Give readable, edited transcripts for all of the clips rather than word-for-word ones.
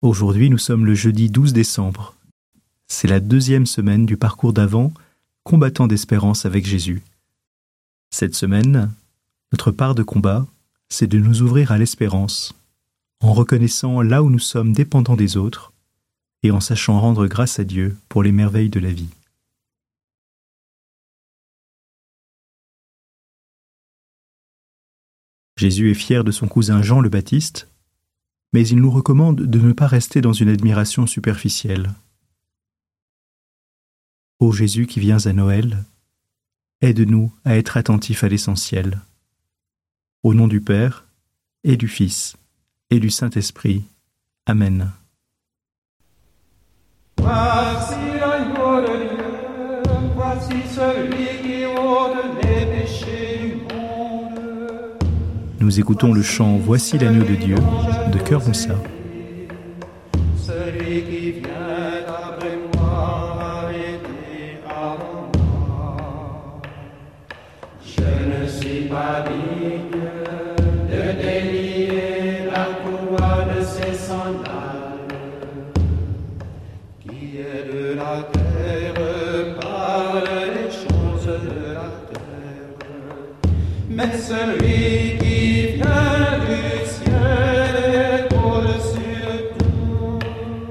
Aujourd'hui, nous sommes le jeudi 12 décembre. C'est la 2e semaine du parcours d'Avent, combattant d'espérance avec Jésus. Cette semaine, notre part de combat, c'est de nous ouvrir à l'espérance, en reconnaissant là où nous sommes dépendants des autres et en sachant rendre grâce à Dieu pour les merveilles de la vie. Jésus est fier de son cousin Jean le Baptiste, mais il nous recommande de ne pas rester dans une admiration superficielle. Ô Jésus qui viens à Noël, aide-nous à être attentifs à l'essentiel. Au nom du Père, et du Fils, et du Saint-Esprit. Amen. Voici l'agneau de Dieu, voici celui qui ôte les péchés du monde. Nous écoutons le chant « Voici l'agneau de Dieu » de Chœur Moussa. Celui qui vient après moi a été avant moi. Je ne suis pas digne de délier la courroie de ses sandales, qui est de la terre, parle des choses de la terre. Mais celui qui vient du ciel est au-dessus de tout.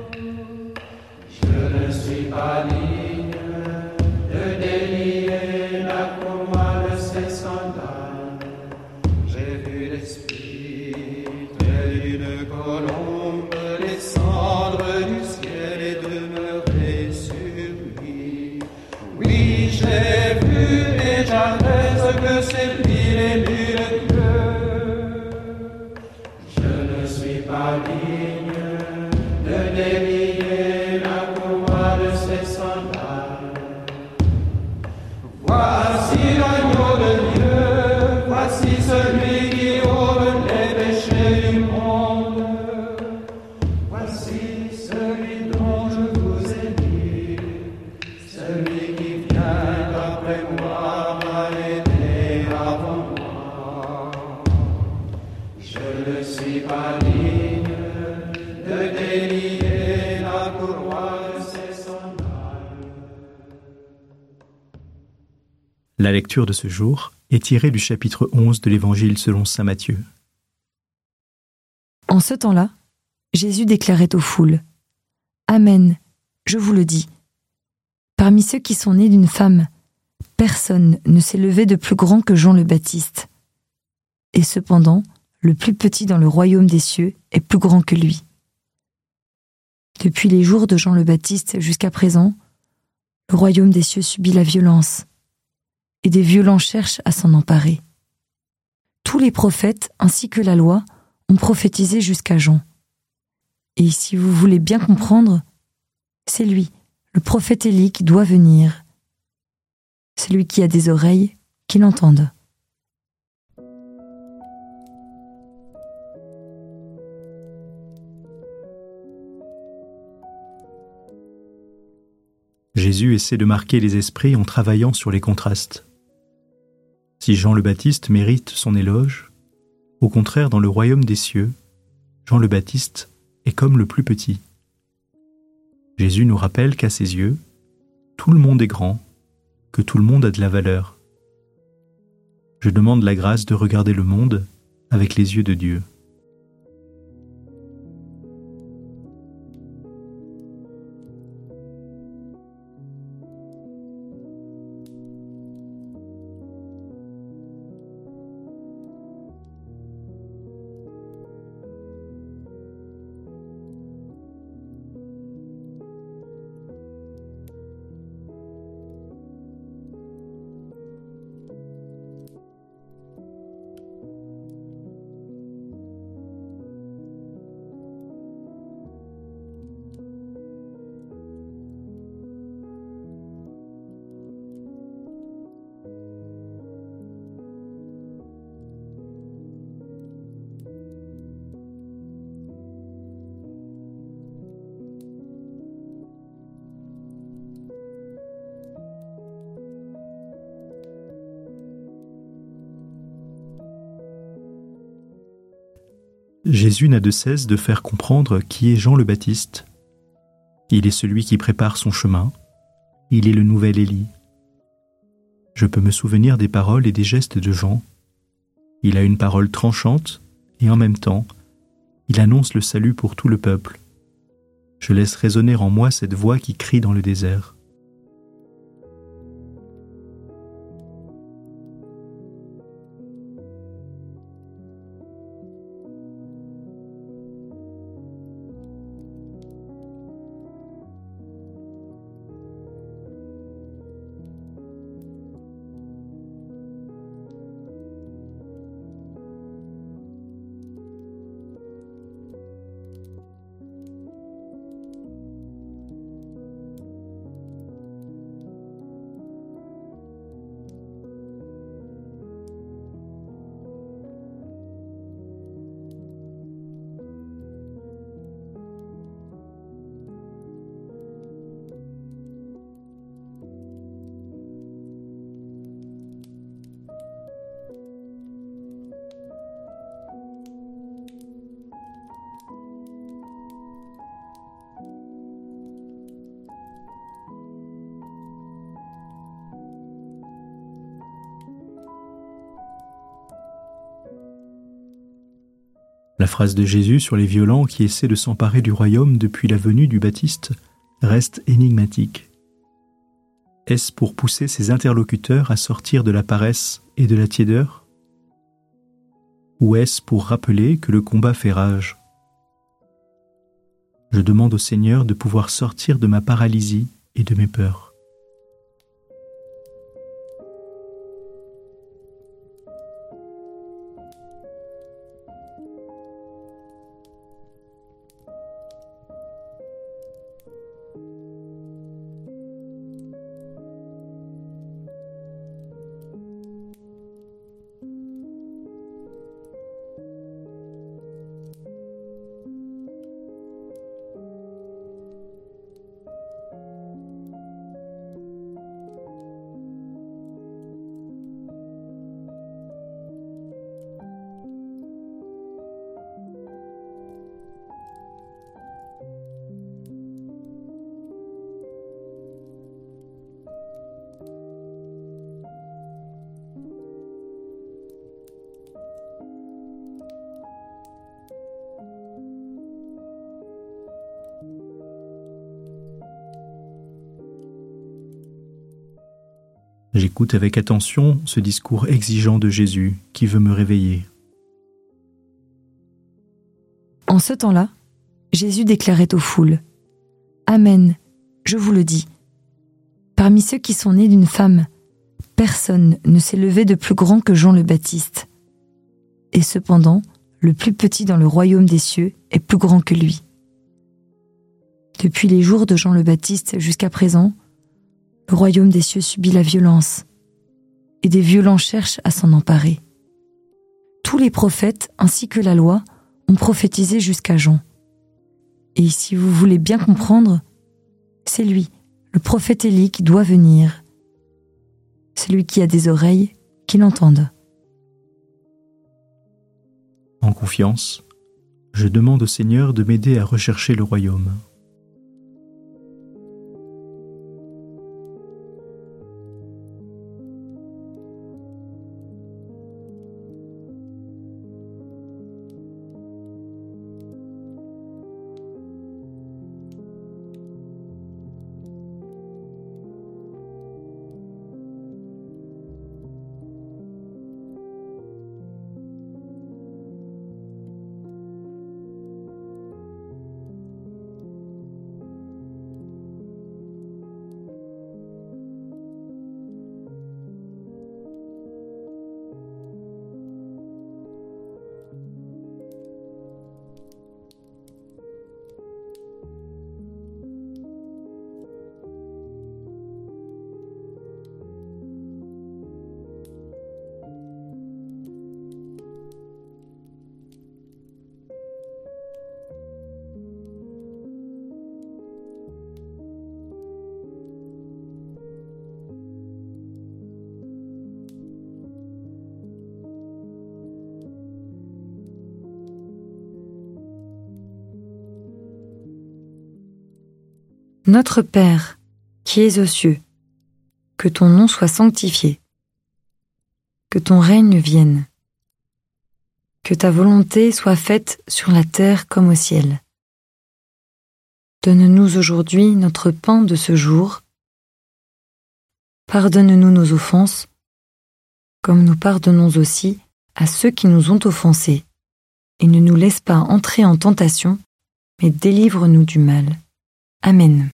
Je ne suis pas digne de délier la courroie de ses sandales. J'ai vu l'Esprit tel une colombe descendre du ciel et demeurer sur lui. Oui, j'ai vu et j'atteste que c'est lui l'élu de Dieu. Je ne suis pas digne de délier la courroie de ses sandales. Voici l'agneau de Dieu, voici celui qui ôte les péchés du monde. Voici celui dont je vous ai dit, celui qui vient après moi a été avant moi. Je ne suis pas digne de délier la courroie de ses sandales. La lecture de ce jour est tirée du chapitre 11 de l'Évangile selon saint Matthieu. En ce temps-là, Jésus déclarait aux foules : « Amen, je vous le dis. Parmi ceux qui sont nés d'une femme, personne ne s'est levé de plus grand que Jean le Baptiste. Et cependant, le plus petit dans le royaume des cieux est plus grand que lui. Depuis les jours de Jean le Baptiste jusqu'à présent, le royaume des cieux subit la violence, et des violents cherchent à s'en emparer. Tous les prophètes ainsi que la loi ont prophétisé jusqu'à Jean. Et si vous voulez bien comprendre, c'est lui, le prophète Élie, qui doit venir. Celui qui a des oreilles, qu'il entende. » Jésus essaie de marquer les esprits en travaillant sur les contrastes. Si Jean le Baptiste mérite son éloge, au contraire, dans le royaume des cieux, Jean le Baptiste est comme le plus petit. Jésus nous rappelle qu'à ses yeux, tout le monde est grand, que tout le monde a de la valeur. Je demande la grâce de regarder le monde avec les yeux de Dieu. Jésus n'a de cesse de faire comprendre qui est Jean le Baptiste. Il est celui qui prépare son chemin. Il est le nouvel Élie. Je peux me souvenir des paroles et des gestes de Jean. Il a une parole tranchante et en même temps, il annonce le salut pour tout le peuple. Je laisse résonner en moi cette voix qui crie dans le désert. La phrase de Jésus sur les violents qui essaient de s'emparer du royaume depuis la venue du Baptiste reste énigmatique. Est-ce pour pousser ses interlocuteurs à sortir de la paresse et de la tiédeur? Ou est-ce pour rappeler que le combat fait rage? Je demande au Seigneur de pouvoir sortir de ma paralysie et de mes peurs. J'écoute avec attention ce discours exigeant de Jésus qui veut me réveiller. En ce temps-là, Jésus déclarait aux foules : Amen, je vous le dis. Parmi ceux qui sont nés d'une femme, personne ne s'est levé de plus grand que Jean le Baptiste. Et cependant, le plus petit dans le royaume des cieux est plus grand que lui. Depuis les jours de Jean le Baptiste jusqu'à présent, le royaume des cieux subit la violence, et des violents cherchent à s'en emparer. Tous les prophètes ainsi que la loi ont prophétisé jusqu'à Jean. Et si vous voulez bien comprendre, c'est lui, le prophète Élie, qui doit venir. Celui qui a des oreilles, qu'il entende. En confiance, je demande au Seigneur de m'aider à rechercher le royaume. Notre Père, qui es aux cieux, que ton nom soit sanctifié, que ton règne vienne, que ta volonté soit faite sur la terre comme au ciel. Donne-nous aujourd'hui notre pain de ce jour. Pardonne-nous nos offenses, comme nous pardonnons aussi à ceux qui nous ont offensés, et ne nous laisse pas entrer en tentation, mais délivre-nous du mal. Amen.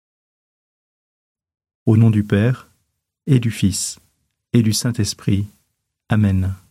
Au nom du Père, et du Fils, et du Saint-Esprit. Amen.